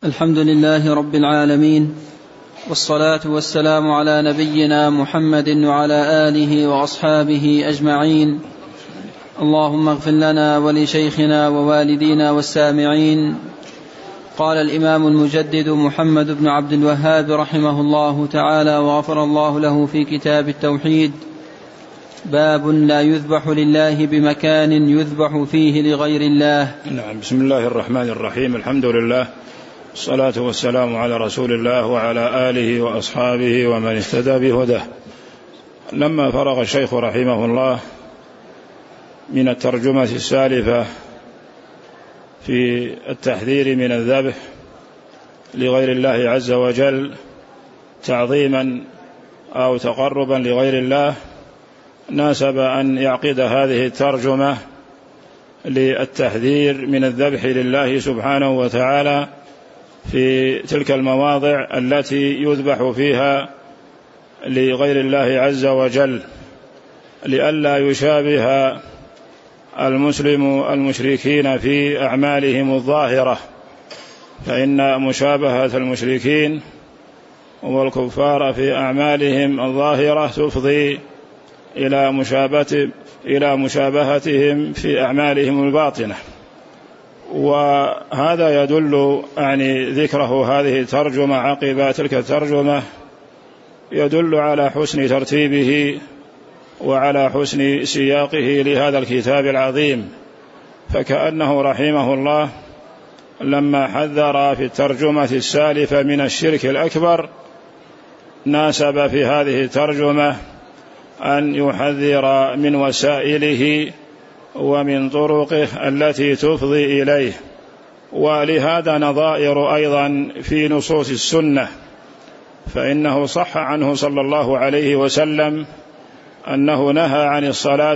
الحمد لله رب العالمين، والصلاة والسلام على نبينا محمد وعلى آله وأصحابه أجمعين. اللهم اغفر لنا ولشيخنا ووالدينا والسامعين. قال الإمام المجدد محمد بن عبد الوهاب رحمه الله تعالى وغفر الله له في كتاب التوحيد: باب لا يذبح لله بمكان يذبح فيه لغير الله. نعم. بسم الله الرحمن الرحيم. الحمد لله، الصلاة والسلام على رسول الله وعلى آله وأصحابه ومن اهتدى بهداه. لما فرغ الشيخ رحمه الله من الترجمة السالفة في التحذير من الذبح لغير الله عز وجل تعظيما أو تقربا لغير الله، ناسب أن يعقد هذه الترجمة للتحذير من الذبح لله سبحانه وتعالى في تلك المواضع التي يذبح فيها لغير الله عز وجل، لئلا يشابه المسلم المشركين في أعمالهم الظاهرة، فإن مشابهة المشركين والكفار في أعمالهم الظاهرة تفضي إلى مشابهتهم في أعمالهم الباطنة. وهذا يدل ذكره هذه الترجمة عقب تلك الترجمة يدل على حسن ترتيبه وعلى حسن سياقه لهذا الكتاب العظيم، فكأنه رحمه الله لما حذر في الترجمة السالفة من الشرك الأكبر ناسب في هذه الترجمة أن يحذر من وسائله ومن طرقه التي تفضي إليه. ولهذا نظائر أيضا في نصوص السنة، فإنه صح عنه صلى الله عليه وسلم أنه نهى عن الصلاة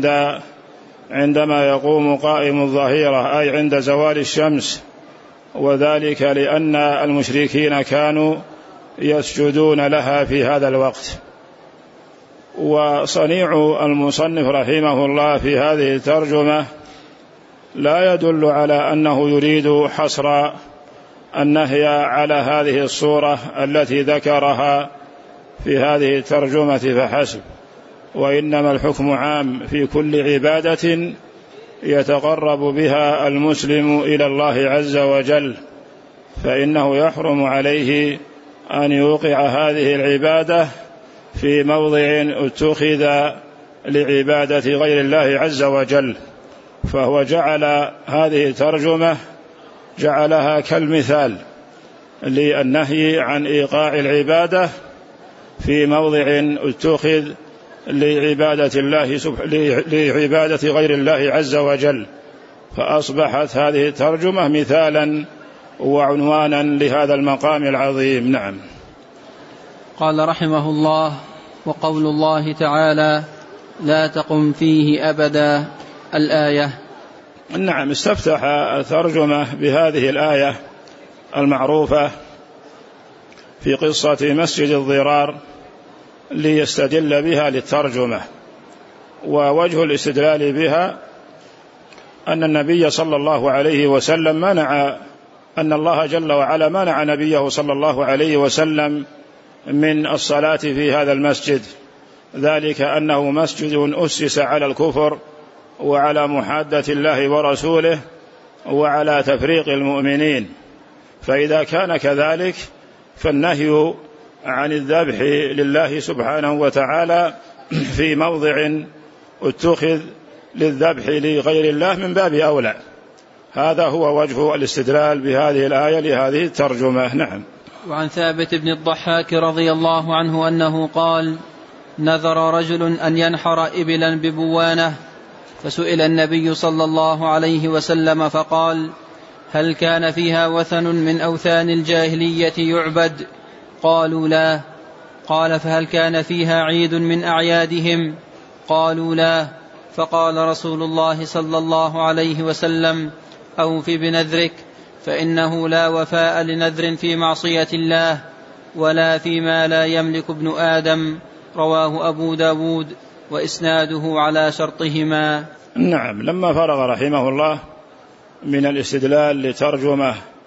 عندما يقوم قائم الظهيرة، أي عند زوال الشمس، وذلك لأن المشركين كانوا يسجدون لها في هذا الوقت. وصنيع المصنف رحمه الله في هذه الترجمة لا يدل على أنه يريد حصر النهي على هذه الصورة التي ذكرها في هذه الترجمة فحسب، وإنما الحكم عام في كل عبادة يتقرب بها المسلم إلى الله عز وجل، فإنه يحرم عليه أن يوقع هذه العبادة في موضع اتخذ لعبادة غير الله عز وجل. فهو جعل هذه الترجمة جعلها كالمثال للنهي عن إيقاع العبادة في موضع اتخذ لعبادة غير الله عز وجل، فأصبحت هذه الترجمة مثالا وعنوانا لهذا المقام العظيم. نعم. قال رحمه الله: وقول الله تعالى: لا تقم فيه أبدا، الآية. نعم. استفتح الترجمة بهذه الآية المعروفة في قصة مسجد الضرار ليستدل بها للترجمة. ووجه الاستدلال بها أن النبي صلى الله عليه وسلم أن الله جل وعلا منع نبيه صلى الله عليه وسلم من الصلاة في هذا المسجد، ذلك أنه مسجد أسس على الكفر وعلى محادة الله ورسوله وعلى تفريق المؤمنين. فإذا كان كذلك فالنهي عن الذبح لله سبحانه وتعالى في موضع اتخذ للذبح لغير الله من باب أولى. هذا هو وجه الاستدلال بهذه الآية لهذه الترجمة. نعم. وعن ثابت بن الضحاك رضي الله عنه أنه قال: نذر رجل أن ينحر إبلا ببوانة، فسئل النبي صلى الله عليه وسلم فقال: هل كان فيها وثن من أوثان الجاهلية يعبد؟ قالوا لا. قال: فهل كان فيها عيد من أعيادهم؟ قالوا لا. فقال رسول الله صلى الله عليه وسلم: أوف بنذرك، فإنه لا وفاء لنذر في معصية الله ولا فيما لا يملك ابن آدم. رواه أبو داود وإسناده على شرطهما. نعم. لما فرغ رحمه الله من الاستدلال لترجمة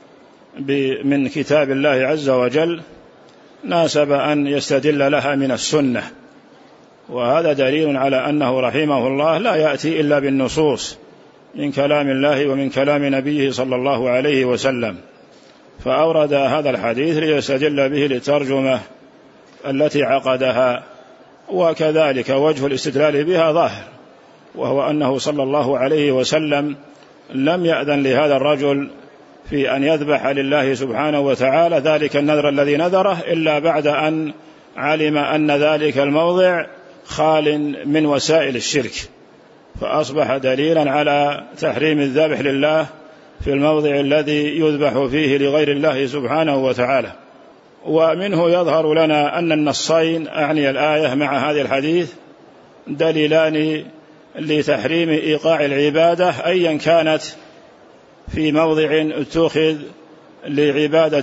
من كتاب الله عز وجل ناسب أن يستدل لها من السنة، وهذا دليل على أنه رحمه الله لا يأتي إلا بالنصوص من كلام الله ومن كلام نبيه صلى الله عليه وسلم، فأورد هذا الحديث ليستدل به للترجمة التي عقدها. وكذلك وجه الاستدلال بها ظاهر، وهو أنه صلى الله عليه وسلم لم يأذن لهذا الرجل في أن يذبح لله سبحانه وتعالى ذلك النذر الذي نذره إلا بعد أن علم أن ذلك الموضع خال من وسائل الشرك، فأصبح دليلا على تحريم الذبح لله في الموضع الذي يذبح فيه لغير الله سبحانه وتعالى. ومنه يظهر لنا أن النصين أعني الآية مع هذه الحديث دليلان لتحريم إيقاع العبادة أيا كانت في موضع اتخذ لعبادة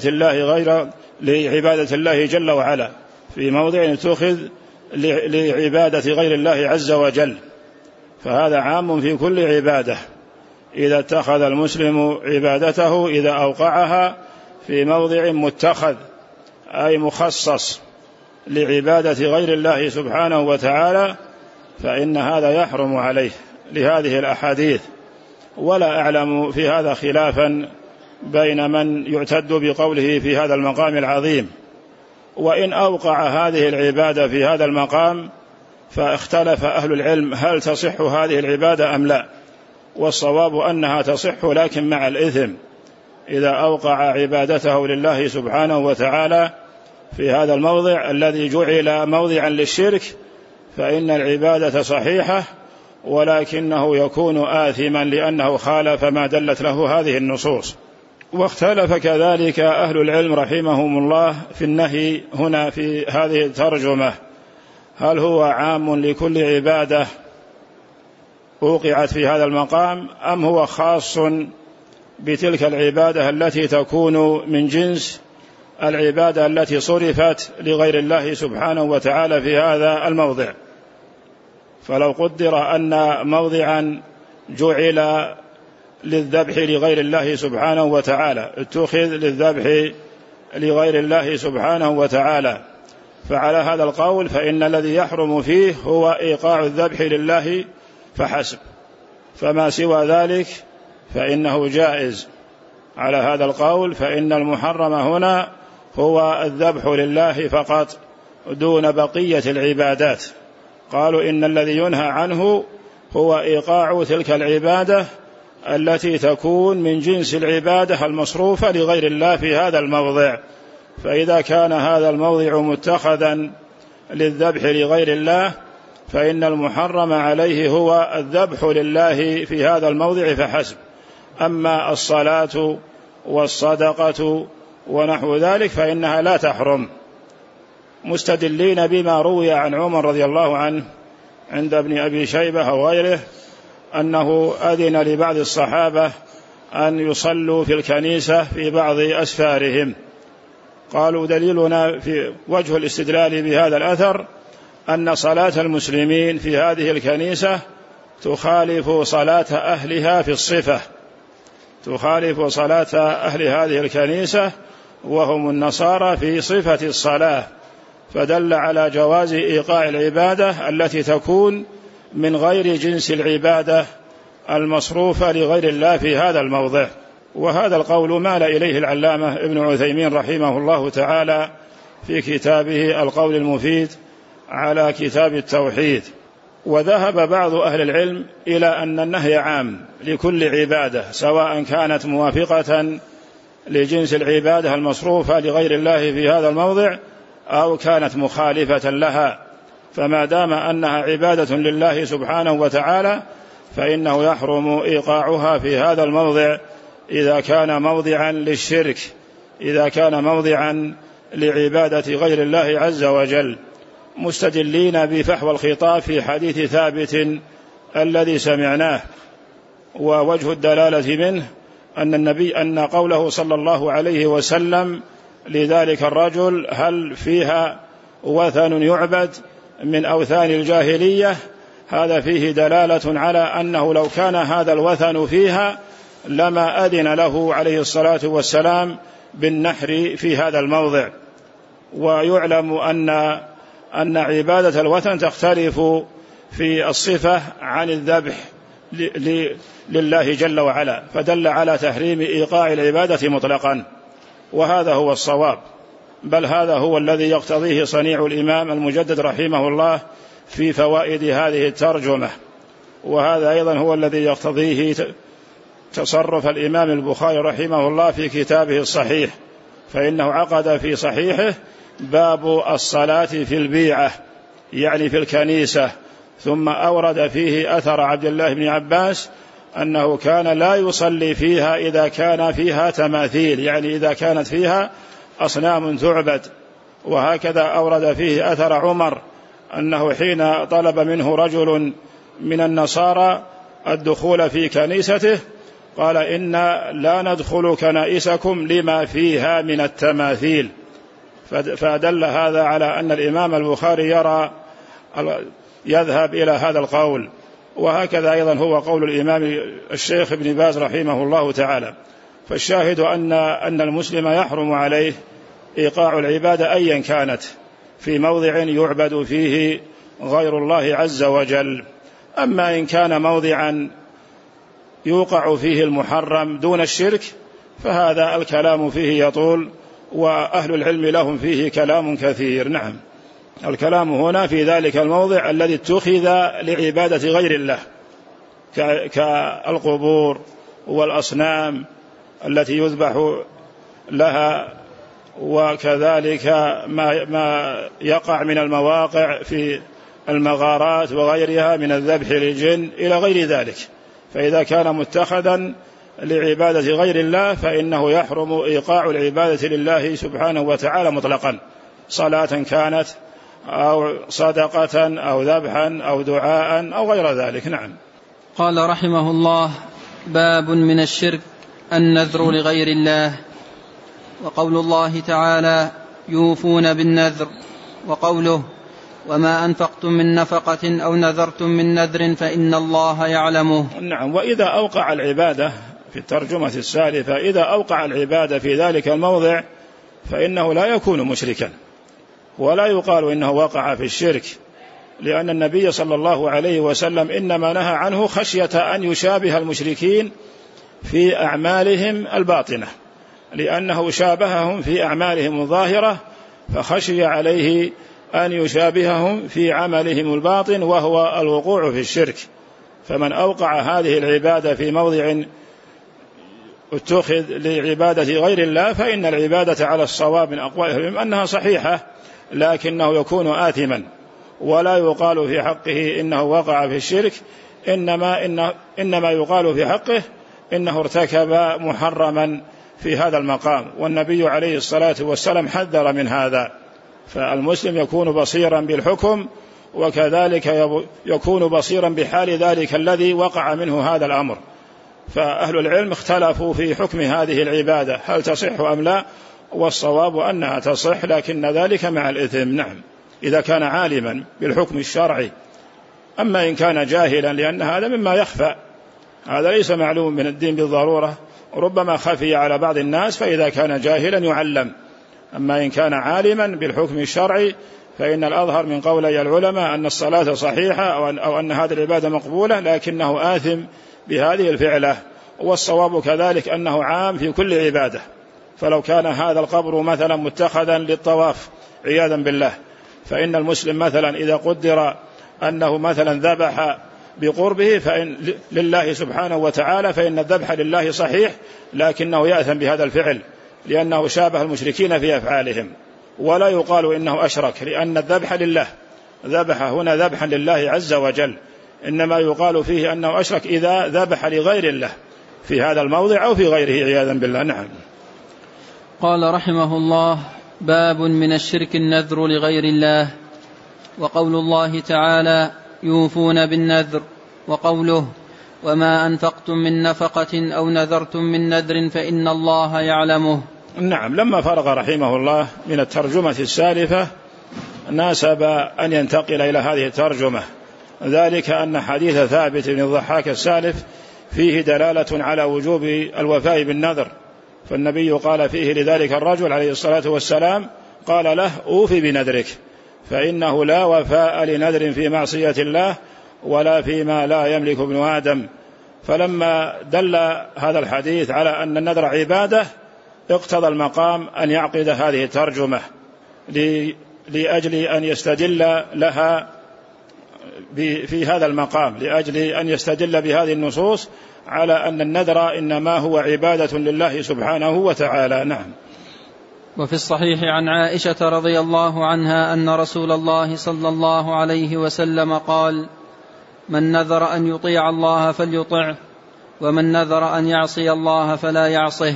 الله جل وعلا، في موضع اتخذ لعبادة غير الله عز وجل، فهذا عام في كل عبادة. إذا اتخذ المسلم عبادته إذا أوقعها في موضع متخذ أي مخصص لعبادة غير الله سبحانه وتعالى فإن هذا يحرم عليه لهذه الأحاديث. ولا أعلم في هذا خلافا بين من يعتد بقوله في هذا المقام العظيم. وإن أوقع هذه العبادة في هذا المقام فاختلف أهل العلم هل تصح هذه العبادة أم لا، والصواب أنها تصح لكن مع الإثم. إذا أوقع عبادته لله سبحانه وتعالى في هذا الموضع الذي جعل موضعا للشرك فإن العبادة صحيحة، ولكنه يكون آثما لأنه خالف ما دلت له هذه النصوص. واختلف كذلك أهل العلم رحمهم الله في النهي هنا في هذه الترجمة، هل هو عام لكل عبادة أوقعت في هذا المقام أم هو خاص بتلك العبادة التي تكون من جنس العبادة التي صرفت لغير الله سبحانه وتعالى في هذا الموضع. فلو قدر أن موضعا جعل للذبح لغير الله سبحانه وتعالى اتخذ للذبح لغير الله سبحانه وتعالى، فعلى هذا القول فإن الذي يحرم فيه هو إيقاع الذبح لله فحسب، فما سوى ذلك فإنه جائز. على هذا القول فإن المحرم هنا هو الذبح لله فقط دون بقية العبادات. قالوا إن الذي ينهى عنه هو إيقاع تلك العبادة التي تكون من جنس العبادة المصروفة لغير الله في هذا الموضع. فإذا كان هذا الموضع متخذا للذبح لغير الله فإن المحرم عليه هو الذبح لله في هذا الموضع فحسب. أما الصلاة والصدقة ونحو ذلك فإنها لا تحرم، مستدلين بما روي عن عمر رضي الله عنه عند ابن أبي شيبة وغيره أنه أذن لبعض الصحابة أن يصلوا في الكنيسة في بعض أسفارهم. قالوا دليلنا في وجه الاستدلال بهذا الأثر أن صلاة المسلمين في هذه الكنيسة تخالف صلاة أهلها في الصفة، تخالف صلاة أهل هذه الكنيسة وهم النصارى في صفة الصلاة، فدل على جواز إيقاع العبادة التي تكون من غير جنس العبادة المصروفة لغير الله في هذا الموضع. وهذا القول مال إليه العلامة ابن عثيمين رحمه الله تعالى في كتابه القول المفيد على كتاب التوحيد. وذهب بعض أهل العلم إلى أن النهي عام لكل عبادة سواء كانت موافقة لجنس العبادة المصروفة لغير الله في هذا الموضع أو كانت مخالفة لها، فما دام أنها عبادة لله سبحانه وتعالى فإنه يحرم إيقاعها في هذا الموضع إذا كان موضعا للشرك، إذا كان موضعا لعبادة غير الله عز وجل، مستدلين بفحوى الخطاب في حديث ثابت الذي سمعناه. ووجه الدلالة منه أن قوله صلى الله عليه وسلم لذلك الرجل هل فيها وثن يعبد من أوثان الجاهلية، هذا فيه دلالة على أنه لو كان هذا الوثن فيها لما أذن له عليه الصلاة والسلام بالنحر في هذا الموضع. ويعلم أن عبادة الوثن تختلف في الصفة عن الذبح لله جل وعلا، فدل على تحريم إيقاع العبادة مطلقا، وهذا هو الصواب، بل هذا هو الذي يقتضيه صنيع الإمام المجدد رحمه الله في فوائد هذه الترجمة، وهذا أيضا هو الذي يقتضيه تصرف الإمام البخاري رحمه الله في كتابه الصحيح، فإنه عقد في صحيحه باب الصلاة في البيعة، يعني في الكنيسة، ثم أورد فيه أثر عبد الله بن عباس أنه كان لا يصلي فيها إذا كان فيها تماثيل، يعني إذا كانت فيها أصنام تعبد. وهكذا أورد فيه أثر عمر أنه حين طلب منه رجل من النصارى الدخول في كنيسته قال: إنا لا ندخل كنائسكم لما فيها من التماثيل. فدل هذا على أن الإمام البخاري يذهب إلى هذا القول، وهكذا أيضا هو قول الإمام الشيخ ابن باز رحمه الله تعالى. فالشاهد أن المسلم يحرم عليه إيقاع العبادة أيا كانت في موضع يعبد فيه غير الله عز وجل. أما إن كان موضعا يوقع فيه المحرم دون الشرك فهذا الكلام فيه يطول، وأهل العلم لهم فيه كلام كثير. نعم، الكلام هنا في ذلك الموضع الذي اتخذ لعبادة غير الله كالقبور والأصنام التي يذبح لها، وكذلك ما يقع من المواقع في المغارات وغيرها من الذبح للجن إلى غير ذلك. فإذا كان متخذا لعبادة غير الله فإنه يحرم إيقاع العبادة لله سبحانه وتعالى مطلقا، صلاة كانت أو صدقة أو ذبحا أو دعاء أو غير ذلك. نعم. قال رحمه الله: باب من الشرك النذر لغير الله. وقول الله تعالى: يوفون بالنذر، وقوله: وما أنفقتم من نفقة أو نذرتم من نذر فإن الله يعلمه. نعم. وإذا أوقع العبادة في الترجمة السالفة، إذا أوقع العبادة في ذلك الموضع فإنه لا يكون مشركا، ولا يقال إنه وقع في الشرك، لأن النبي صلى الله عليه وسلم إنما نهى عنه خشية أن يشابه المشركين في أعمالهم الباطنة، لأنه شابههم في أعمالهم الظاهرة فخشي عليه أن يشابههم في عملهم الباطن وهو الوقوع في الشرك. فمن أوقع هذه العبادة في موضع اتخذ لعبادة غير الله فإن العبادة على الصواب من أقوالهم أنها صحيحة، لكنه يكون آثما، ولا يقال في حقه إنه وقع في الشرك، إنما يقال في حقه إنه ارتكب محرما في هذا المقام، والنبي عليه الصلاة والسلام حذر من هذا. فالمسلم يكون بصيرا بالحكم، وكذلك يكون بصيرا بحال ذلك الذي وقع منه هذا الأمر. فأهل العلم اختلفوا في حكم هذه العبادة هل تصح أم لا، والصواب أنها تصح، لكن ذلك مع الإثم. نعم، إذا كان عالما بالحكم الشرعي. أما إن كان جاهلا، لأن هذا مما يخفى، هذا ليس معلوم من الدين بالضرورة، ربما خفي على بعض الناس، فإذا كان جاهلا يعلم. أما إن كان عالما بالحكم الشرعي فإن الأظهر من قولي العلماء أن الصلاة صحيحة أو أن هذه العبادة مقبولة، لكنه آثم بهذه الفعلة. والصواب كذلك أنه عام في كل عبادة. فلو كان هذا القبر مثلا متخذا للطواف عياذا بالله، فإن المسلم مثلا إذا قدر أنه مثلا ذبح بقربه فإن لله سبحانه وتعالى، فإن الذبح لله صحيح، لكنه يأثم بهذا الفعل لأنه شابه المشركين في أفعالهم، ولا يقال إنه أشرك، لأن الذبح لله، ذبح هنا ذبحا لله عز وجل، إنما يقال فيه أنه أشرك إذا ذبح لغير الله في هذا الموضع أو في غيره عياذا بالله. نعم. قال رحمه الله: باب من الشرك النذر لغير الله. وقول الله تعالى: يوفون بالنذر، وقوله: وما أنفقتم من نفقة أو نذرتم من نذر فإن الله يعلمه. نعم. لما فرغ رحمه الله من الترجمة السالفة ناسب أن ينتقل إلى هذه الترجمة، ذلك أن حديث ثابت بن الضحاك السالف فيه دلالة على وجوب الوفاء بالنذر، فالنبي قال فيه لذلك الرجل عليه الصلاة والسلام قال له أوفي بنذرك، فإنه لا وفاء لنذر في معصية الله ولا فيما لا يملك ابن آدم. فلما دل هذا الحديث على أن النذر عبادة اقتضى المقام أن يعقد هذه الترجمة لأجل أن يستدل لها في هذا المقام، لأجل أن يستدل بهذه النصوص على أن النذر إنما هو عبادة لله سبحانه وتعالى. نعم. وفي الصحيح عن عائشة رضي الله عنها أن رسول الله صلى الله عليه وسلم قال: من نذر أن يطيع الله فليطعه، ومن نذر أن يعصي الله فلا يعصه.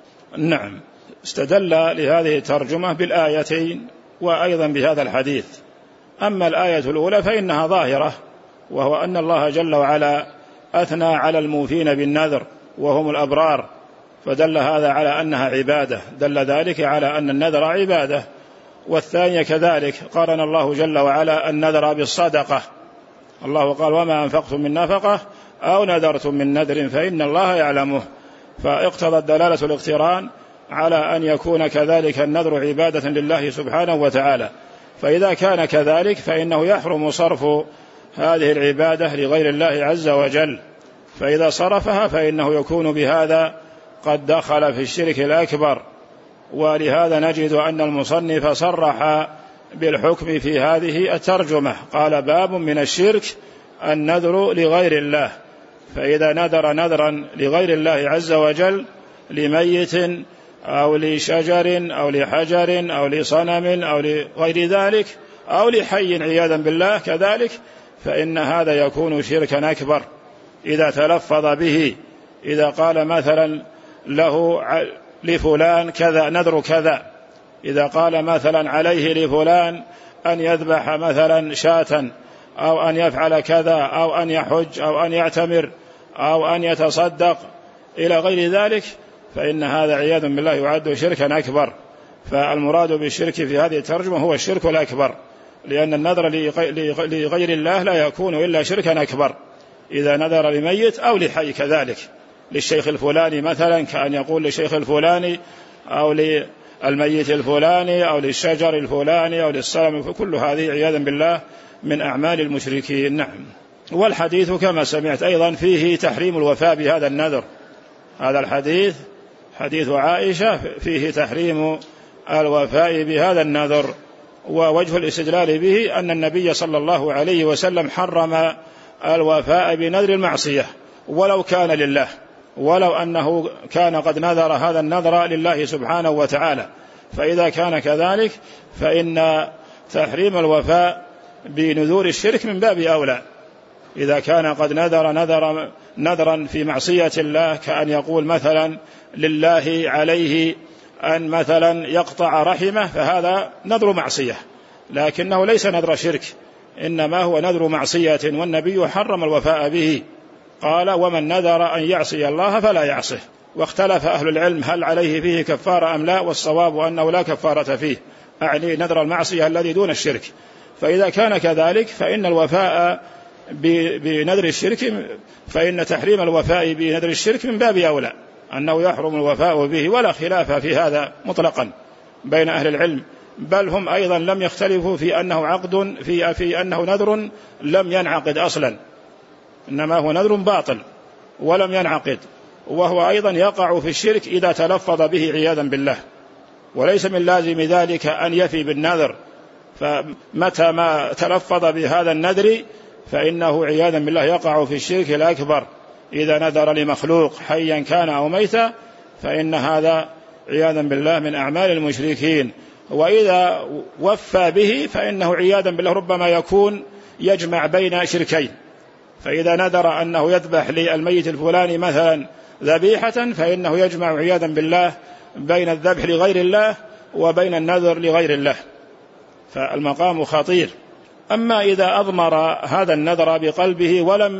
نعم. استدل لهذه الترجمة بالآيتين وأيضا بهذا الحديث. أما الآية الأولى فإنها ظاهرة، وهو أن الله جل وعلا أثنى على الموفين بالنذر وهم الأبرار، فدل هذا على أنها عبادة، دل ذلك على أن النذر عبادة. والثانية كذلك قارن الله جل وعلا النذر بالصدقة، الله قال: وما أنفقتم من نفقة أو نذرتم من نذر فإن الله يعلمه، فاقتضت دلالة الاقتران على أن يكون كذلك النذر عبادة لله سبحانه وتعالى. فإذا كان كذلك فإنه يحرم صرف هذه العبادة لغير الله عز وجل، فإذا صرفها فإنه يكون بهذا قد دخل في الشرك الأكبر. ولهذا نجد أن المصنف صرح بالحكم في هذه الترجمة، قال: باب من الشرك النذر لغير الله. فإذا نذر نذرا لغير الله عز وجل لميت أو لشجر أو لحجر أو لصنم أو لغير ذلك أو لحي عياذا بالله كذلك، فإن هذا يكون شركا أكبر إذا تلفظ به. إذا قال مثلا له لفلان كذا نذر كذا، إذا قال مثلا عليه لفلان أن يذبح مثلا شاة أو أن يفعل كذا أو أن يحج أو أن يعتمر أو أن يتصدق إلى غير ذلك، فإن هذا عياذا بالله يعد شركا أكبر. فالمراد بالشرك في هذه الترجمة هو الشرك الأكبر، لأن النذر لغير الله لا يكون إلا شركا أكبر إذا نذر لميت أو لحي كذلك، للشيخ الفلاني مثلا كأن يقول للشيخ الفلاني أو للميت الفلاني أو للشجر الفلاني أو للصنم، فكل هذه عياذا بالله من أعمال المشركين. نعم. والحديث كما سمعت أيضا فيه تحريم الوفاء بهذا النذر، هذا الحديث حديث عائشة فيه تحريم الوفاء بهذا النذر. ووجه الاستدلال به أن النبي صلى الله عليه وسلم حرم الوفاء بنذر المعصية ولو كان لله، ولو أنه كان قد نذر هذا النذر لله سبحانه وتعالى. فإذا كان كذلك فإن تحريم الوفاء بنذور الشرك من باب أولى. إذا كان قد نذرا في معصية الله، كأن يقول مثلا لله عليه أن مثلا يقطع رحمه، فهذا نذر معصية، لكنه ليس نذر شرك، إنما هو نذر معصية، والنبي حرم الوفاء به، قال: ومن نذر أن يعصي الله فلا يعصه. واختلف أهل العلم هل عليه فيه كفارة أم لا، والصواب أنه لا كفارة فيه، أعني نذر المعصية الذي دون الشرك. فإذا كان كذلك فإن الوفاء بنذر الشرك، فإن تحريم الوفاء بنذر الشرك من باب أولى، أنه يحرم الوفاء به، ولا خلاف في هذا مطلقا بين أهل العلم، بل هم أيضا لم يختلفوا في أنه عقد في أنه نذر لم ينعقد أصلا، إنما هو نذر باطل ولم ينعقد، وهو أيضا يقع في الشرك إذا تلفظ به عياذا بالله، وليس من لازم ذلك أن يفي بالنذر. فمتى ما تلفظ بهذا النذر فإنه عياذا بالله يقع في الشرك الأكبر. إذا نذر لمخلوق حيا كان أو ميتا فإن هذا عياذا بالله من أعمال المشركين. وإذا وفى به فإنه عياذا بالله ربما يكون يجمع بين شركين، فإذا نذر أنه يذبح للميت الفلاني مثلا ذبيحة فإنه يجمع عياذا بالله بين الذبح لغير الله وبين النذر لغير الله، فالمقام خطير. أما إذا أضمر هذا النذر بقلبه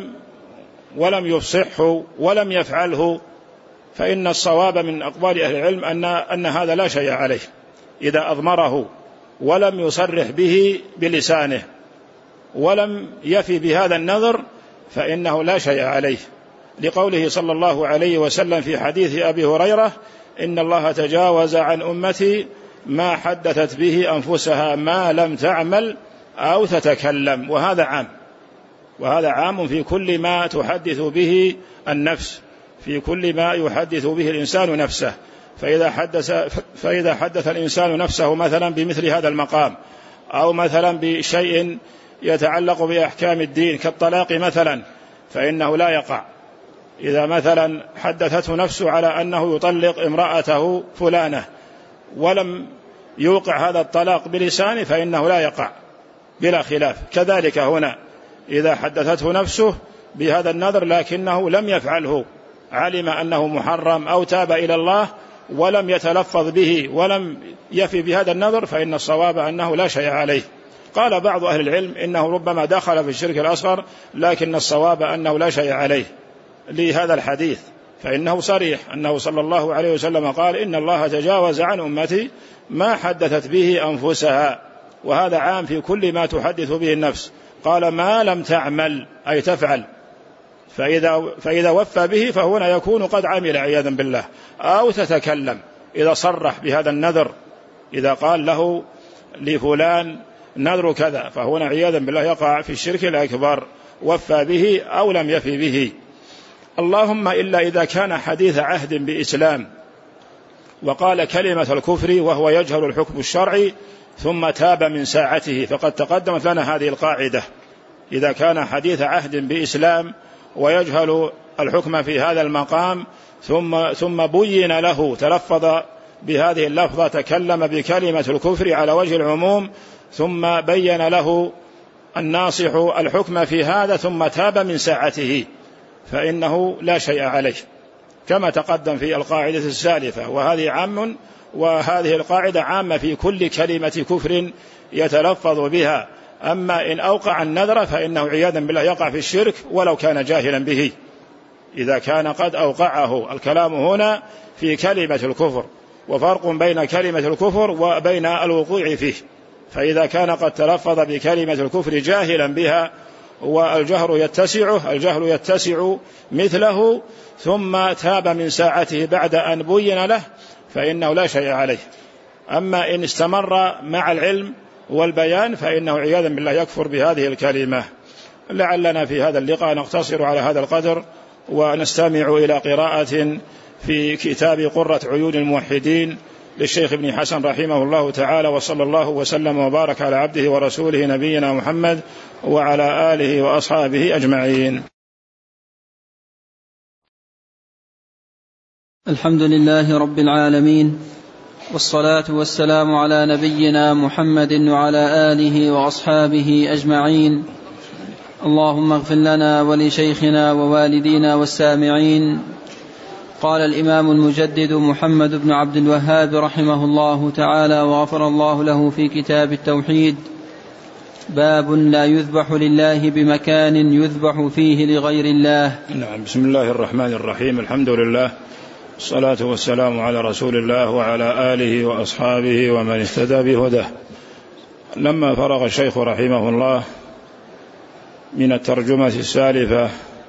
ولم يفصحه ولم يفعله، فإن الصواب من أقوال أهل العلم أن هذا لا شيء عليه. إذا أضمره ولم يصرح به بلسانه ولم يفي بهذا النذر فإنه لا شيء عليه. لقوله صلى الله عليه وسلم في حديث أبي هريرة: إن الله تجاوز عن أمتي ما حدثت به أنفسها ما لم تعمل أو تتكلم. وهذا عام في كل ما تحدث به النفس، في كل ما يحدث به الإنسان نفسه. فإذا حدث الإنسان نفسه مثلا بمثل هذا المقام، أو مثلا بشيء يتعلق بأحكام الدين كالطلاق مثلا، فإنه لا يقع. إذا مثلا حدثته نفسه على أنه يطلق امرأته فلانة ولم يوقع هذا الطلاق بلسانه فإنه لا يقع بلا خلاف. كذلك هنا إذا حدثته نفسه بهذا النذر لكنه لم يفعله، علم أنه محرم أو تاب إلى الله ولم يتلفظ به ولم يفي بهذا النذر، فإن الصواب أنه لا شيء عليه. قال بعض أهل العلم إنه ربما دخل في الشرك الأصغر، لكن الصواب أنه لا شيء عليه لهذا الحديث، فإنه صريح أنه صلى الله عليه وسلم قال: إن الله تجاوز عن أمتي ما حدثت به أنفسها. وهذا عام في كل ما تحدث به النفس. قال: ما لم تعمل أي تفعل، فإذا وفى به فهنا يكون قد عمل عياذا بالله. أو تتكلم إذا صرح بهذا النذر، إذا قال له لفلان نذر كذا، فهنا عياذا بالله يقع في الشرك الأكبر، وفى به أو لم يفي به. اللهم إلا إذا كان حديث عهد بإسلام وقال كلمة الكفر وهو يجهل الحكم الشرعي ثم تاب من ساعته، فقد تقدمت لنا هذه القاعدة: إذا كان حديث عهد بإسلام ويجهل الحكم في هذا المقام ثم بين له، تلفظ بهذه اللفظة، تكلم بكلمة الكفر على وجه العموم، ثم بين له الناصح الحكم في هذا ثم تاب من ساعته، فإنه لا شيء عليه، كما تقدم في القاعدة السالفة. وهذه القاعدة عامة في كل كلمة كفر يتلفظ بها. أما إن أوقع النذر فإنه عياذا بالله يقع في الشرك ولو كان جاهلا به، إذا كان قد أوقعه. الكلام هنا في كلمة الكفر، وفرق بين كلمة الكفر وبين الوقوع فيه. فإذا كان قد تلفظ بكلمة الكفر جاهلا بها الجهل يتسع مثله، ثم تاب من ساعته بعد أن بين له، فإنه لا شيء عليه. أما إن استمر مع العلم والبيان فإنه عياذا بالله يكفر بهذه الكلمة. لعلنا في هذا اللقاء نقتصر على هذا القدر، ونستمع إلى قراءة في كتاب قرة عيون الموحدين للشيخ ابن حسن رحمه الله تعالى، وصلى الله وسلم وبارك على عبده ورسوله نبينا محمد وعلى آله وأصحابه أجمعين. الحمد لله رب العالمين، والصلاة والسلام على نبينا محمد وعلى آله وأصحابه أجمعين. اللهم اغفر لنا ولشيخنا ووالدينا والسامعين. قال الإمام المجدد محمد بن عبد الوهاب رحمه الله تعالى وغفر الله له في كتاب التوحيد: باب لا يذبح لله بمكان يذبح فيه لغير الله. نعم. بسم الله الرحمن الرحيم. الحمد لله، الصلاة والسلام على رسول الله وعلى آله وأصحابه ومن اهتدى بهداه. لما فرغ الشيخ رحمه الله من الترجمة السالفة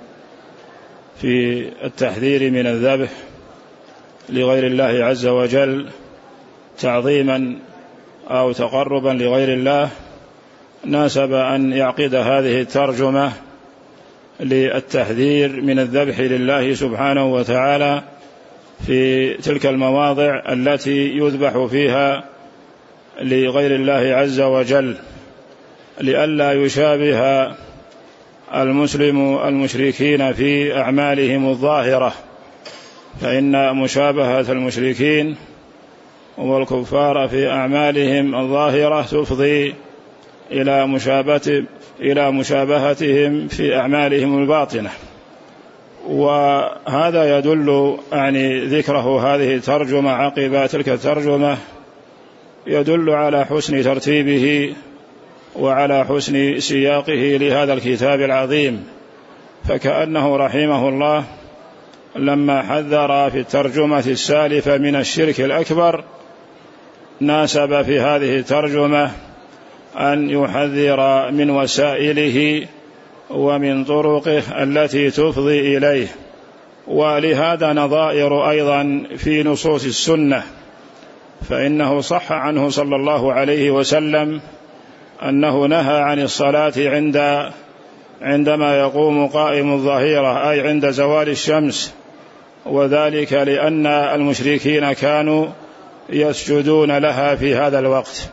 في التحذير من الذبح لغير الله عز وجل تعظيما أو تقربا لغير الله، ناسب أن يعقد هذه الترجمة للتحذير من الذبح لله سبحانه وتعالى في تلك المواضع التي يذبح فيها لغير الله عز وجل، لئلا يشابه المسلم المشركين في أعمالهم الظاهرة، فإن مشابهة المشركين والكفار في أعمالهم الظاهرة تفضي إلى مشابهتهم في أعمالهم الباطنة. وهذا يدل ذكره هذه الترجمة عقب تلك الترجمة يدل على حسن ترتيبه وعلى حسن سياقه لهذا الكتاب العظيم، فكأنه رحمه الله لما حذر في الترجمة السالفة من الشرك الأكبر ناسب في هذه الترجمة أن يحذر من وسائله ومن طرقه التي تفضي إليه، ولهذا نظائر أيضا في نصوص السنة، فإنه صح عنه صلى الله عليه وسلم أنه نهى عن الصلاة عندما يقوم قائم الظهيرة، أي عند زوال الشمس، وذلك لأن المشركين كانوا يسجدون لها في هذا الوقت.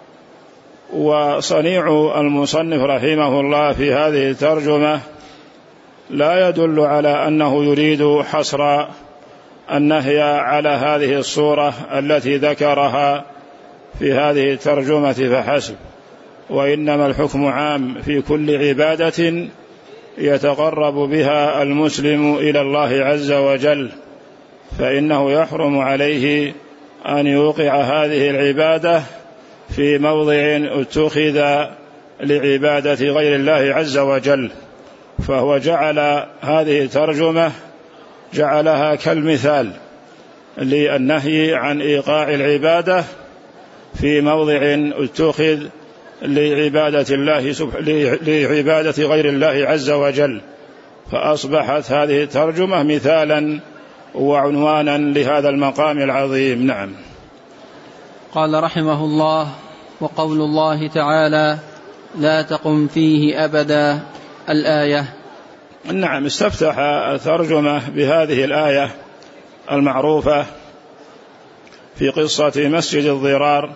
وصنيع المصنف رحمه الله في هذه الترجمة لا يدل على أنه يريد حصر النهي على هذه الصورة التي ذكرها في هذه الترجمة فحسب، وإنما الحكم عام في كل عبادة يتقرب بها المسلم إلى الله عز وجل، فإنه يحرم عليه أن يوقع هذه العبادة في موضع اتخذ لعبادة غير الله عز وجل. فهو جعل هذه الترجمة جعلها كالمثال للنهي عن إيقاع العبادة في موضع اتخذ لعبادة غير الله عز وجل، فأصبحت هذه الترجمة مثالا وعنوانا لهذا المقام العظيم. نعم. قال رحمه الله: وقول الله تعالى: لا تقم فيه أبدا، الآية. نعم، استفتح الترجمة بهذه الآية المعروفة في قصة مسجد الضرار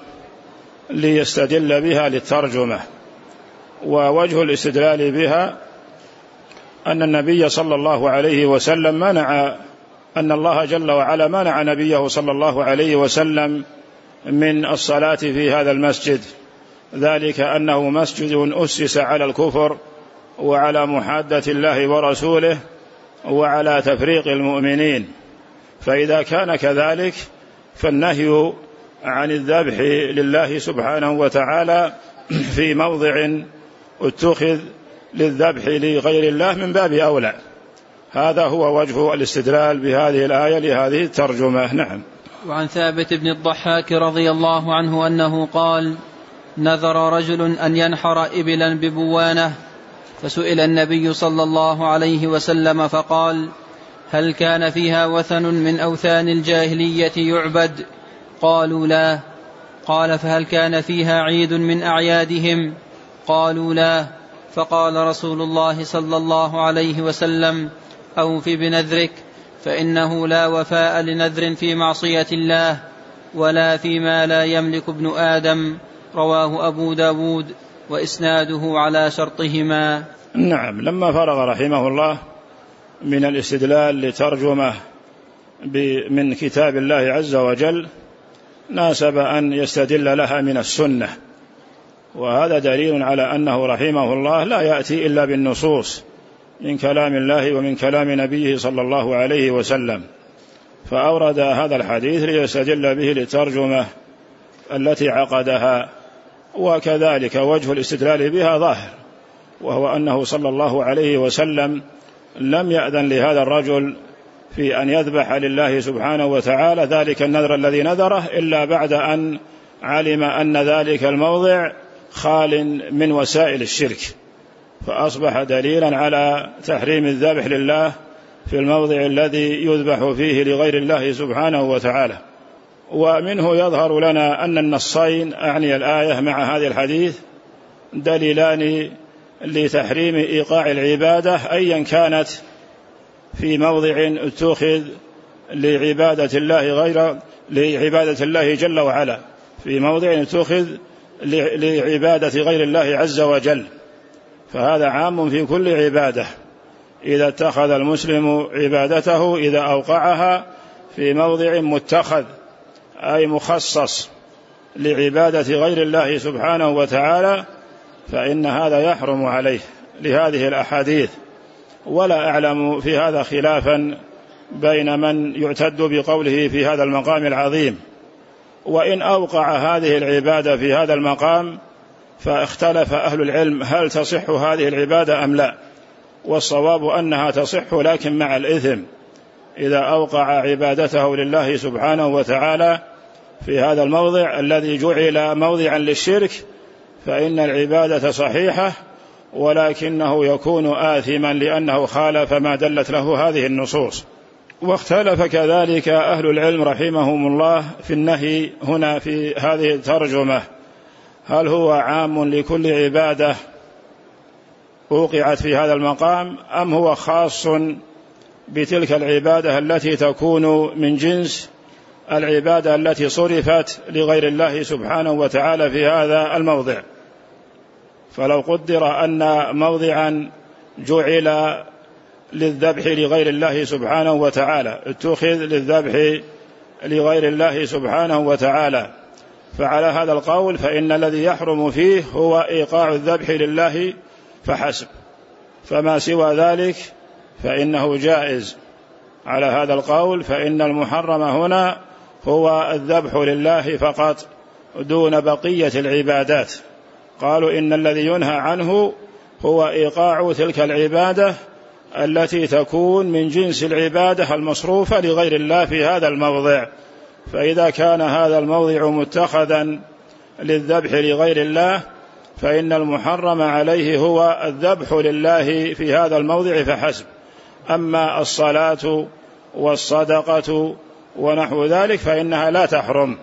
ليستدل بها للترجمة. ووجه الاستدلال بها أن النبي صلى الله عليه وسلم أن الله جل وعلا منع نبيه صلى الله عليه وسلم من الصلاة في هذا المسجد، ذلك أنه مسجد أسس على الكفر وعلى محادة الله ورسوله وعلى تفريق المؤمنين. فإذا كان كذلك فالنهي عن الذبح لله سبحانه وتعالى في موضع اتخذ للذبح لغير الله من باب أولى. هذا هو وجه الاستدلال بهذه الآية لهذه الترجمة. نعم. وعن ثابت بن الضحاك رضي الله عنه أنه قال: نذر رجل أن ينحر إبلا ببوانة، فسئل النبي صلى الله عليه وسلم فقال: هل كان فيها وثن من أوثان الجاهلية يعبد؟ قالوا: لا. قال: فهل كان فيها عيد من أعيادهم؟ قالوا: لا. فقال رسول الله صلى الله عليه وسلم: أوف بنذرك، فإنه لا وفاء لنذر في معصية الله ولا فيما لا يملك ابن آدم. رواه أبو داود وإسناده على شرطهما. نعم. لما فرغ رحمه الله من الاستدلال لترجمة من كتاب الله عز وجل ناسب أن يستدل لها من السنة، وهذا دليل على أنه رحمه الله لا يأتي إلا بالنصوص من كلام الله ومن كلام نبيه صلى الله عليه وسلم، فأورد هذا الحديث ليستدل به للترجمة التي عقدها. وكذلك وجه الاستدلال بها ظاهر، وهو أنه صلى الله عليه وسلم لم يأذن لهذا الرجل في أن يذبح لله سبحانه وتعالى ذلك النذر الذي نذره إلا بعد أن علم أن ذلك الموضع خال من وسائل الشرك، فأصبح دليلا على تحريم الذبح لله في الموضع الذي يذبح فيه لغير الله سبحانه وتعالى. ومنه يظهر لنا أن النصين أعني الآية مع هذه الحديث دليلان لتحريم إيقاع العبادة أيا كانت في موضع اتخذ لعبادة الله جل وعلا، في موضع اتخذ لعبادة غير الله عز وجل، فهذا عام في كل عبادة. إذا اتخذ المسلم عبادته إذا أوقعها في موضع متخذ أي مخصص لعبادة غير الله سبحانه وتعالى فإن هذا يحرم عليه لهذه الأحاديث. ولا أعلم في هذا خلافا بين من يعتد بقوله في هذا المقام العظيم. وإن أوقع هذه العبادة في هذا المقام فاختلف أهل العلم هل تصح هذه العبادة أم لا، والصواب أنها تصح لكن مع الإثم. إذا أوقع عبادته لله سبحانه وتعالى في هذا الموضع الذي جعل موضعا للشرك فإن العبادة صحيحة، ولكنه يكون آثما لأنه خالف ما دلت له هذه النصوص. واختلف كذلك أهل العلم رحمهم الله في النهي هنا في هذه الترجمة، هل هو عام لكل عبادة وقعت في هذا المقام أم هو خاص بتلك العبادة التي تكون من جنس العبادة التي صرفت لغير الله سبحانه وتعالى في هذا الموضع. فلو قدر أن موضعا جعل للذبح لغير الله سبحانه وتعالى اتخذ للذبح لغير الله سبحانه وتعالى، فعلى هذا القول فإن الذي يحرم فيه هو إيقاع الذبح لله فحسب، فما سوى ذلك فإنه جائز. على هذا القول فإن المحرم هنا هو الذبح لله فقط دون بقية العبادات. قالوا إن الذي ينهى عنه هو إيقاع تلك العبادة التي تكون من جنس العبادة المصروفة لغير الله في هذا الموضع. فإذا كان هذا الموضع متخذا للذبح لغير الله فإن المحرم عليه هو الذبح لله في هذا الموضع فحسب. أما الصلاة والصدقة ونحو ذلك فإنها لا تحرم،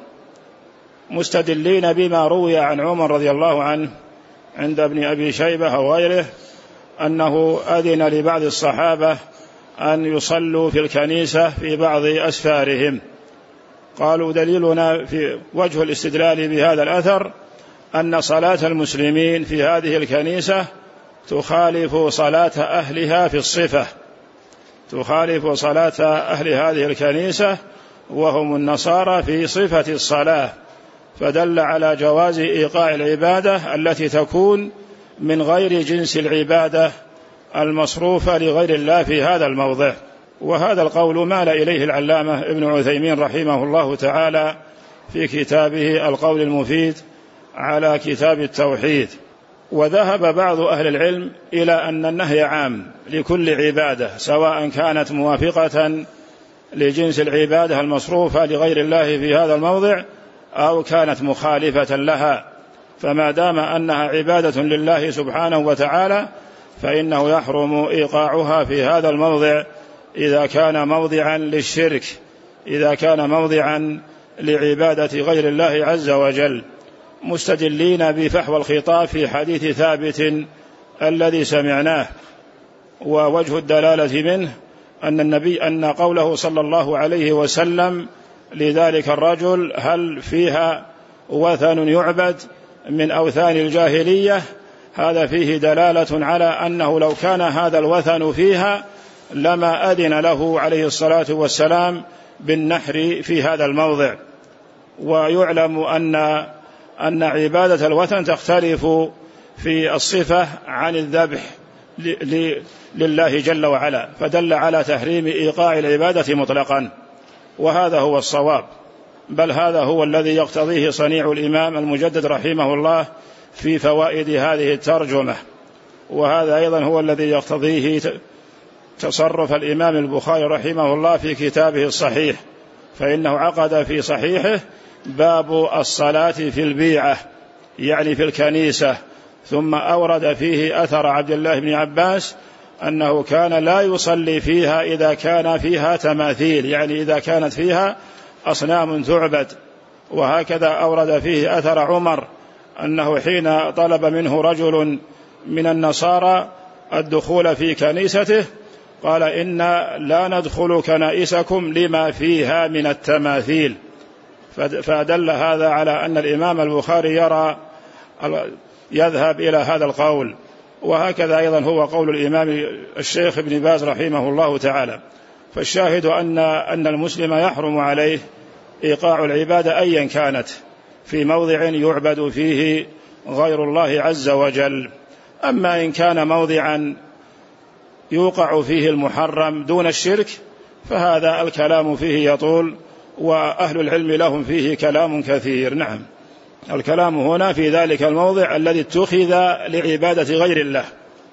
مستدلين بما روي عن عمر رضي الله عنه عند ابن أبي شيبة وغيره أنه أذن لبعض الصحابة أن يصلوا في الكنيسة في بعض أسفارهم. قالوا دليلنا في وجه الاستدلال بهذا الأثر أن صلاة المسلمين في هذه الكنيسة تخالف صلاة أهلها في الصفة، تخالف صلاة أهل هذه الكنيسة وهم النصارى في صفة الصلاة، فدل على جواز إيقاع العبادة التي تكون من غير جنس العبادة المصروفة لغير الله في هذا الموضع. وهذا القول مال إليه العلامة ابن عثيمين رحمه الله تعالى في كتابه القول المفيد على كتاب التوحيد. وذهب بعض أهل العلم إلى أن النهي عام لكل عبادة سواء كانت موافقة لجنس العبادة المصروفة لغير الله في هذا الموضع أو كانت مخالفة لها، فما دام أنها عبادة لله سبحانه وتعالى فإنه يحرم إيقاعها في هذا الموضع إذا كان موضعا للشرك، إذا كان موضعا لعبادة غير الله عز وجل، مستدلين بفحوى الخطاب في حديث ثابت الذي سمعناه. ووجه الدلالة منه أن قوله صلى الله عليه وسلم لذلك الرجل هل فيها وثن يعبد من أوثان الجاهلية، هذا فيه دلالة على أنه لو كان هذا الوثن فيها لما أذن له عليه الصلاة والسلام بالنحر في هذا الموضع. ويعلم أن عبادة الوثن تختلف في الصفة عن الذبح لله جل وعلا، فدل على تحريم إيقاع العبادة مطلقا، وهذا هو الصواب، بل هذا هو الذي يقتضيه صنيع الإمام المجدد رحمه الله في فوائد هذه الترجمة، وهذا أيضا هو الذي يقتضيه تصرف الإمام البخاري رحمه الله في كتابه الصحيح، فإنه عقد في صحيحه باب الصلاة في البيعة يعني في الكنيسة، ثم أورد فيه أثر عبد الله بن عباس أنه كان لا يصلي فيها إذا كان فيها تماثيل، يعني إذا كانت فيها أصنام تعبد. وهكذا أورد فيه أثر عمر أنه حين طلب منه رجل من النصارى الدخول في كنيسته قال إنا لا ندخل كنائسكم لما فيها من التماثيل، فدل هذا على أن الإمام البخاري يذهب إلى هذا القول. وهكذا أيضا هو قول الإمام الشيخ ابن باز رحمه الله تعالى. فالشاهد أن المسلم يحرم عليه إيقاع العبادة أيا كانت في موضع يعبد فيه غير الله عز وجل. أما إن كان موضعا يوقع فيه المحرم دون الشرك فهذا الكلام فيه يطول، وأهل العلم لهم فيه كلام كثير. نعم، الكلام هنا في ذلك الموضع الذي اتخذ لعبادة غير الله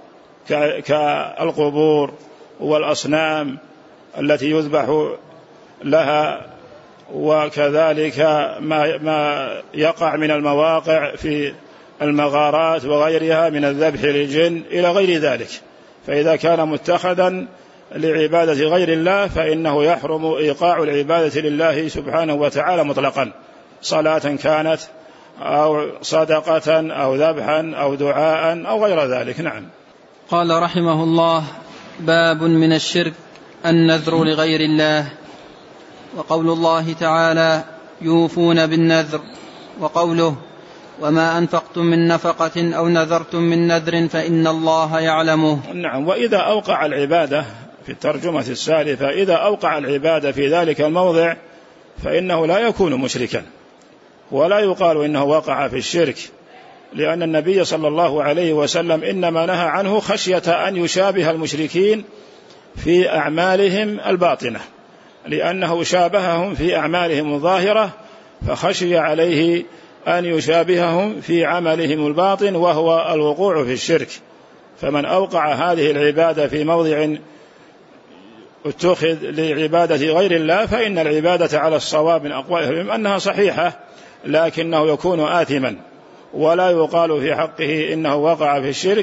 كالقبور والأصنام التي يذبح لها، وكذلك ما يقع من المواقع في المغارات وغيرها من الذبح للجن إلى غير ذلك. فإذا كان متخذا لعبادة غير الله فإنه يحرم إيقاع العبادة لله سبحانه وتعالى مطلقا، صلاة كانت أو صدقة أو ذبحا أو دعاء أو غير ذلك. نعم. قال رحمه الله: باب من الشرك النذر لغير الله. وقول الله تعالى: يوفون بالنذر، وقوله: وما أنفقتم من نفقة أو نذرتم من نذر فإن الله يعلمه. نعم. وإذا أوقع العبادة في الترجمة السالفة، إذا أوقع العبادة في ذلك الموضع فإنه لا يكون مشركا، ولا يقال إنه وقع في الشرك، لأن النبي صلى الله عليه وسلم إنما نهى عنه خشية أن يشابه المشركين في أعمالهم الباطنة، لأنه شابههم في أعمالهم الظاهرة فخشي عليه أن يشابههم في عملهم الباطن وهو الوقوع في الشرك. فمن أوقع هذه العبادة في موضع اتخذ لعبادة غير الله فإن العبادة على الصواب من أقوالهم أنها صحيحة، لكنه يكون آثما، ولا يقال في حقه إنه وقع في الشرك،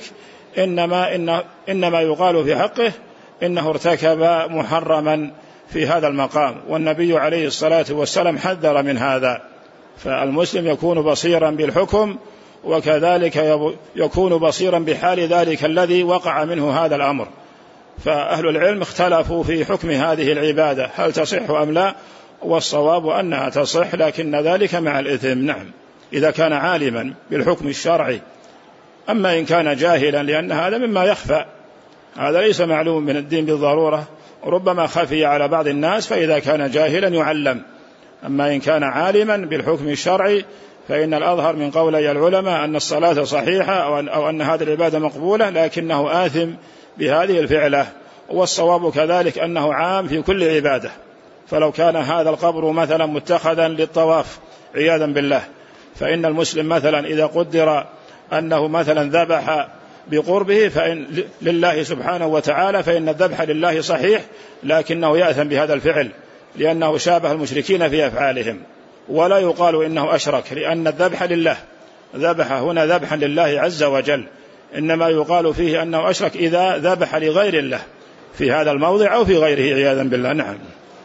إنما يقال في حقه إنه ارتكب محرما في هذا المقام، والنبي عليه الصلاة والسلام حذر من هذا. فالمسلم يكون بصيرا بالحكم، وكذلك يكون بصيرا بحال ذلك الذي وقع منه هذا الأمر. فأهل العلم اختلفوا في حكم هذه العبادة هل تصح أم لا، والصواب أنها تصح، لكن ذلك مع الإثم. نعم، إذا كان عالما بالحكم الشرعي. أما إن كان جاهلا، لأن هذا مما يخفى، هذا ليس معلوم من الدين بالضرورة، ربما خفي على بعض الناس، فإذا كان جاهلا يعلم. أما إن كان عالما بالحكم الشرعي فإن الأظهر من قولي العلماء أن الصلاة صحيحة أو أن هذه العبادة مقبولة، لكنه آثم بهذه الفعلة. والصواب كذلك أنه عام في كل عبادة. فلو كان هذا القبر مثلا متخذا للطواف عياذا بالله، فإن المسلم مثلا إذا قدر أنه مثلا ذبح بقربه فإن لله سبحانه وتعالى، فإن الذبح لله صحيح، لكنه يأثم بهذا الفعل لأنه شابه المشركين في أفعالهم. ولا يقال إنه أشرك، لأن الذبح لله، ذبح هنا ذبحا لله عز وجل، إنما يقال فيه أنه أشرك إذا ذبح لغير الله في هذا الموضع أو في غيره عياذا بالله. نعم.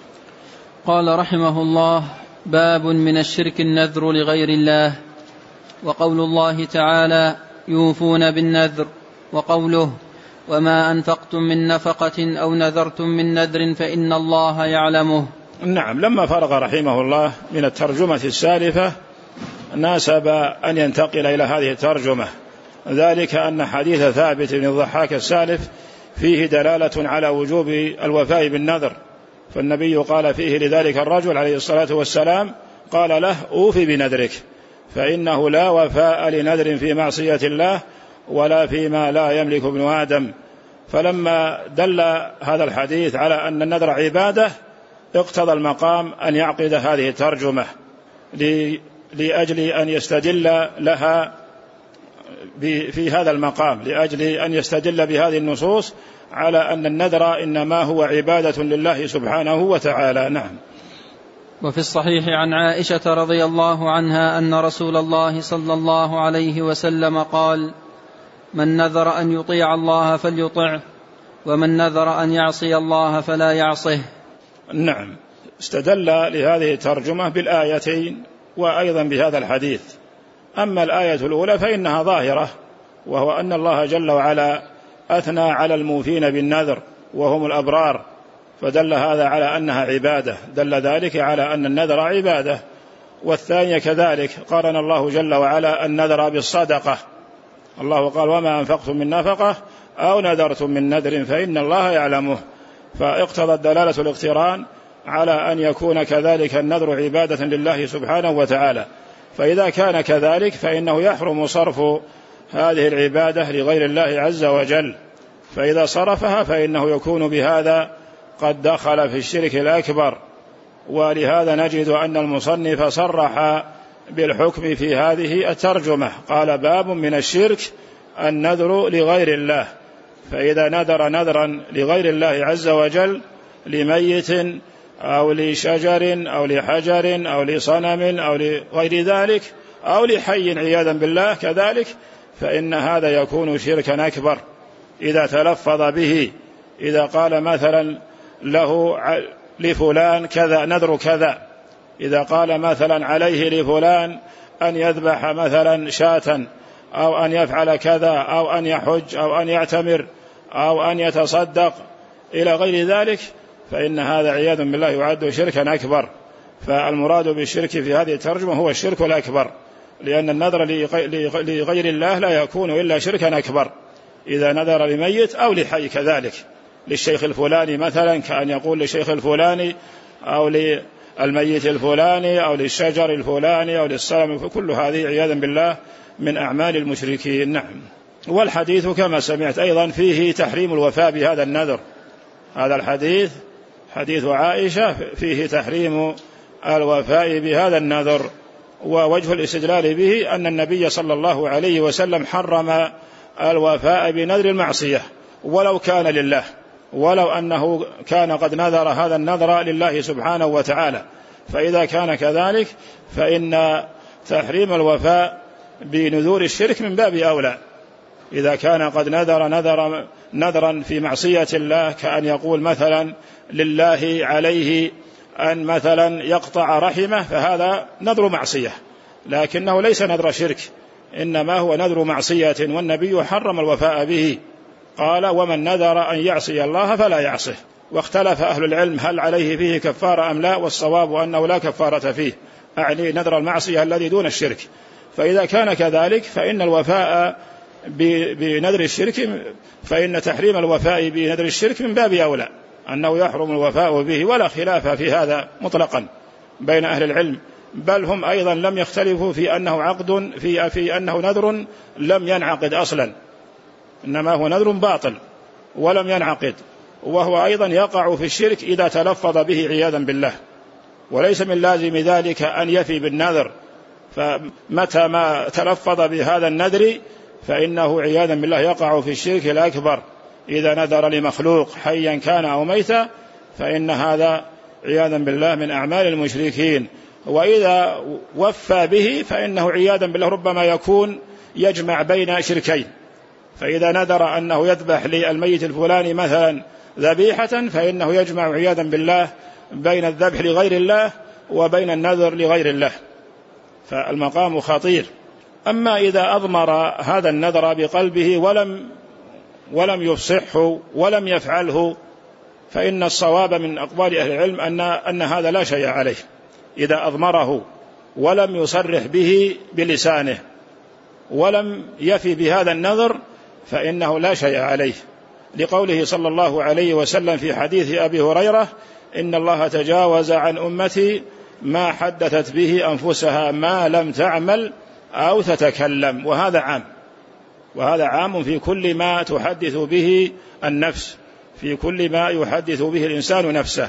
قال رحمه الله: باب من الشرك النذر لغير الله. وقول الله تعالى: يوفون بالنذر، وقوله: وما أنفقتم من نفقة أو نذرتم من نذر فإن الله يعلمه. نعم. لما فرغ رحمه الله من الترجمة السالفة ناسب أن ينتقل إلى هذه الترجمة، ذلك أن حديث ثابت بن الضحاك السالف فيه دلالة على وجوب الوفاء بالنذر، فالنبي قال فيه لذلك الرجل عليه الصلاة والسلام، قال له: أوفي بنذرك، فإنه لا وفاء لنذر في معصية الله ولا فيما لا يملك ابن آدم. فلما دل هذا الحديث على أن النذر عبادة اقتضى المقام أن يعقد هذه الترجمة لأجل أن يستدل لها في هذا المقام، لأجل أن يستدل بهذه النصوص على أن النذر إنما هو عبادة لله سبحانه وتعالى. نعم. وفي الصحيح عن عائشة رضي الله عنها أن رسول الله صلى الله عليه وسلم قال: من نذر أن يطيع الله فليطعه، ومن نذر أن يعصي الله فلا يعصه. نعم. استدل لهذه الترجمة بالآيتين وأيضا بهذا الحديث. أما الآية الأولى فإنها ظاهرة، وهو أن الله جل وعلا أثنى على الموفين بالنذر وهم الأبرار، فدل هذا على أنها عبادة، دل ذلك على أن النذر عبادة. والثانية كذلك قارن الله جل وعلا النذر بالصدقة، الله قال: وما أنفقتم من نفقة أو نذرتم من نذر فإن الله يعلمه، فاقتضت دلالة الاقتران على أن يكون كذلك النذر عبادة لله سبحانه وتعالى. فإذا كان كذلك فإنه يحرم صرف هذه العبادة لغير الله عز وجل، فإذا صرفها فإنه يكون بهذا قد دخل في الشرك الأكبر. ولهذا نجد أن المصنف صرح بالحكم في هذه الترجمة، قال: باب من الشرك النذر لغير الله. فإذا نذر نذرا لغير الله عز وجل لميت أو لشجر أو لحجر أو لصنم أو لغير ذلك أو لحي عياذا بالله كذلك، فإن هذا يكون شركا أكبر إذا تلفظ به إذا قال مثلا له لفلان كذا نذر كذا، إذا قال مثلا عليه لفلان أن يذبح مثلا شاة أو أن يفعل كذا أو أن يحج أو أن يعتمر أو أن يتصدق إلى غير ذلك، فإن هذا عياذا بالله يعد شركا أكبر. فالمراد بالشرك في هذه الترجمة هو الشرك الأكبر، لأن النذر لغير الله لا يكون إلا شركا أكبر إذا نذر لميت أو لحي، كذلك للشيخ الفلاني مثلا كأن يقول للشيخ الفلاني أو للميت الفلاني أو للشجر الفلاني أو للصنم، فكل هذه عياذا بالله من أعمال المشركين. نعم. والحديث كما سمعت أيضا فيه تحريم الوفاء بهذا النذر، هذا الحديث حديث عائشة فيه تحريم الوفاء بهذا النذر. ووجه الاستدلال به أن النبي صلى الله عليه وسلم حرم الوفاء بنذر المعصية ولو كان لله، ولو أنه كان قد نذر هذا النذر لله سبحانه وتعالى. فإذا كان كذلك فإن تحريم الوفاء بنذور الشرك من باب أولى. إذا كان قد نذرا في معصية الله، كأن يقول مثلا لله عليه أن مثلا يقطع رحمه، فهذا نذر معصية، لكنه ليس نذر شرك، إنما هو نذر معصية، والنبي حرم الوفاء به. قال ومن نذر أن يعصي الله فلا يعصه. واختلف أهل العلم هل عليه فيه كفارة أم لا، والصواب أنه لا كفارة فيه، أعني نذر المعصية الذي دون الشرك. فإذا كان كذلك فإن الوفاء بنذر الشرك، فإن تحريم الوفاء بنذر الشرك من باب أولى، أنه يحرم الوفاء به، ولا خلاف في هذا مطلقا بين أهل العلم. بل هم أيضا لم يختلفوا في أنه عقد في أنه نذر لم ينعقد أصلا، إنما هو نذر باطل ولم ينعقد، وهو أيضا يقع في الشرك إذا تلفظ به عياذا بالله، وليس من لازم ذلك أن يفي بالنذر. فمتى ما تلفظ بهذا النذر فإنه عياذا بالله يقع في الشرك الأكبر. إذا نذر لمخلوق حيا كان أو ميتا فإن هذا عياذا بالله من أعمال المشركين. وإذا وفى به فإنه عياذا بالله ربما يكون يجمع بين شركين، فإذا نذر أنه يذبح للميت الفلاني مثلا ذبيحة فإنه يجمع عياذا بالله بين الذبح لغير الله وبين النذر لغير الله، فالمقام خطير. أما إذا أضمر هذا النذر بقلبه ولم يفصحه ولم يفعله، فإن الصواب من أقوال أهل العلم أن هذا لا شيء عليه. إذا أضمره ولم يصرح به بلسانه ولم يفي بهذا النذر فإنه لا شيء عليه، لقوله صلى الله عليه وسلم في حديث أبي هريرة إن الله تجاوز عن أمتي ما حدثت به أنفسها ما لم تعمل أو تتكلم. وهذا عام في كل ما تحدث به النفس، في كل ما يحدث به الإنسان نفسه.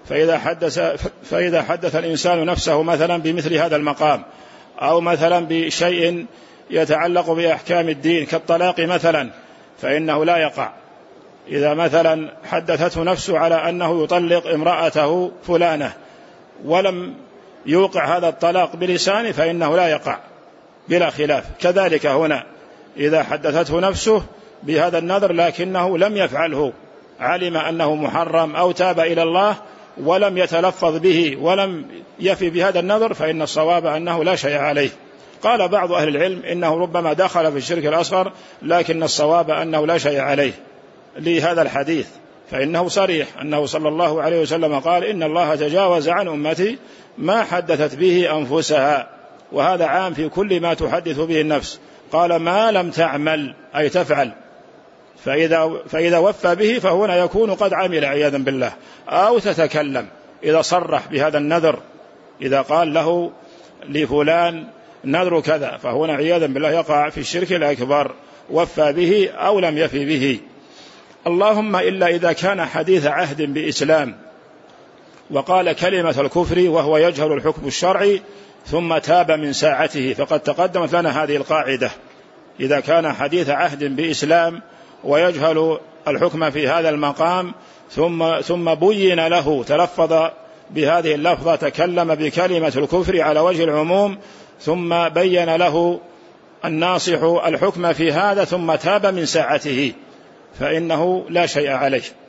فإذا حدث الإنسان نفسه مثلا بمثل هذا المقام، أو مثلا بشيء يتعلق بأحكام الدين كالطلاق مثلا، فإنه لا يقع. إذا مثلا حدثته نفسه على أنه يطلق امرأته فلانة ولم يوقع هذا الطلاق بلسانه فإنه لا يقع بلا خلاف. كذلك هنا إذا حدثته نفسه بهذا النذر لكنه لم يفعله، علم أنه محرم أو تاب إلى الله ولم يتلفظ به ولم يفي بهذا النذر، فإن الصواب أنه لا شيء عليه. قال بعض أهل العلم إنه ربما دخل في الشرك الأصغر، لكن الصواب أنه لا شيء عليه لهذا الحديث، فإنه صريح أنه صلى الله عليه وسلم قال إن الله تجاوز عن أمتي ما حدثت به أنفسها، وهذا عام في كل ما تحدث به النفس. قال ما لم تعمل أي تفعل، فإذا وفى به فهنا يكون قد عمل عياذا بالله، أو تتكلم إذا صرح بهذا النذر، إذا قال له لفلان نذر كذا فهنا عياذا بالله يقع في الشرك الأكبر، وفى به أو لم يفي به. اللهم إلا إذا كان حديث عهد بإسلام وقال كلمة الكفر وهو يجهل الحكم الشرعي ثم تاب من ساعته، فقد تقدمت لنا هذه القاعدة. إذا كان حديث عهد بإسلام ويجهل الحكم في هذا المقام ثم بين له، تلفظ بهذه اللفظة، تكلم بكلمة الكفر على وجه العموم، ثم بين له الناصح الحكم في هذا ثم تاب من ساعته، فإنه لا شيء عليه.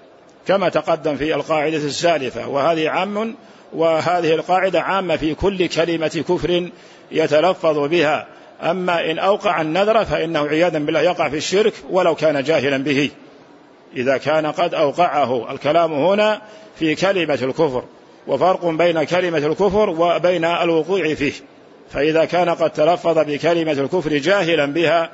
كما تقدم في القاعدة السالفة، وهذه القاعدة عامة في كل كلمة كفر يتلفظ بها. أما إن أوقع النذر فإنه عياذا بالله يقع في الشرك ولو كان جاهلا به، إذا كان قد أوقعه. الكلام هنا في كلمة الكفر، وفرق بين كلمة الكفر وبين الوقوع فيه. فإذا كان قد تلفظ بكلمة الكفر جاهلا بها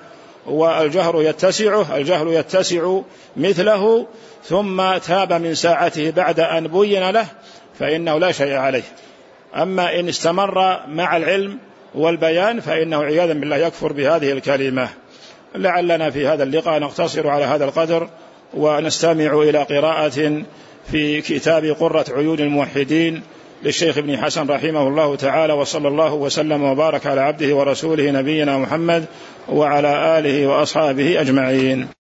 الجهل يتسع مثله، ثم تاب من ساعته بعد أن بين له، فإنه لا شيء عليه. أما إن استمر مع العلم والبيان فإنه عياذا بالله يكفر بهذه الكلمة. لعلنا في هذا اللقاء نقتصر على هذا القدر، ونستمع إلى قراءة في كتاب قرة عيون الموحدين للشيخ ابن حسن رحمه الله تعالى، وصلى الله وسلم وبارك على عبده ورسوله نبينا محمد وعلى آله وأصحابه أجمعين.